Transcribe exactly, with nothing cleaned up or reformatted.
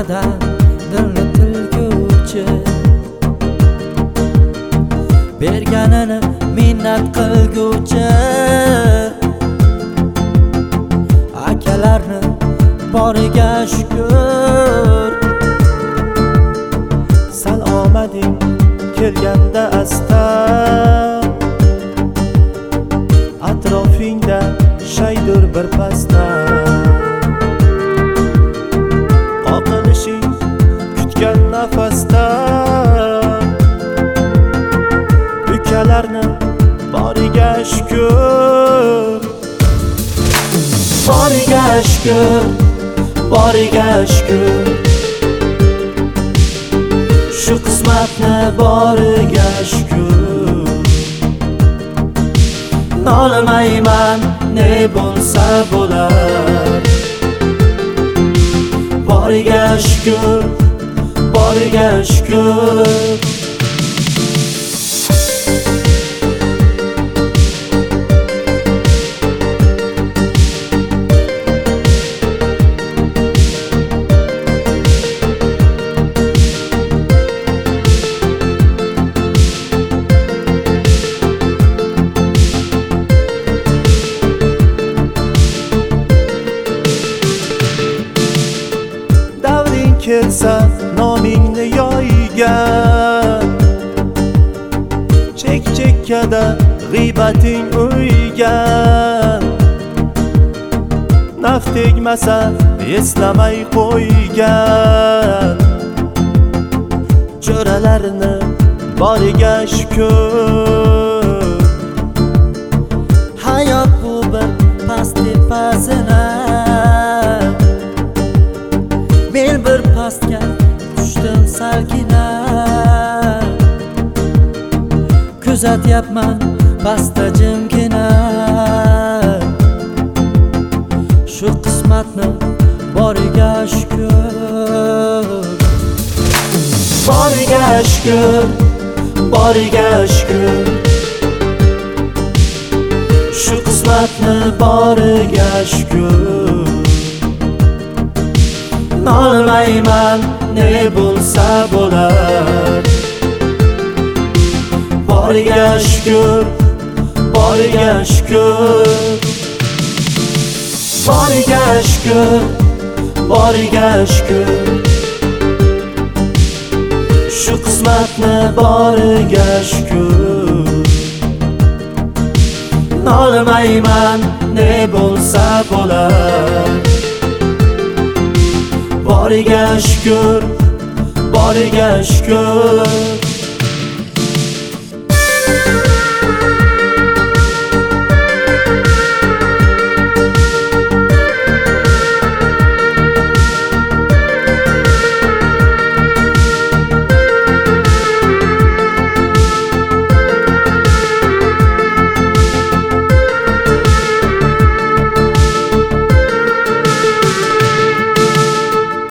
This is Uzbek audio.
qayerdan dilni tilguvchi, berganini minnat qilguvchi, akalarni boriga shukr. Sal omading kelganda asta, atrofingda shaydur bir pasta. Qoqilishing kutgan nafasda, ukalarni boriga shukr. Boriga shukr, boriga shukr, shu qismatni boriga shukr. Nolimayman, ne bo'lsa bo'lar, boriga shukr, boriga shukr. Kelsa nomingni yoygan, chek-chekkada g'iybating uygan. Naf tegmasa eslamay qo'ygan, jo'ralarni boriga shukr. Hayot bu bir past tepasina, men bir pastga tushdim salgina. Kuzatyapman pastda jimgina, shu qismatni boriga shukr. Boriga shukr, boriga shukr, shu qismatni boriga shukr. Nolimayman, ne bo'lsa bo'lar, boriga shukr, boriga shukr. Boriga shukr, boriga shukr, shu qismatni boriga shukr. Nolimayman, ne bo'lsa bo'lar, boriga shukr, boriga shukr.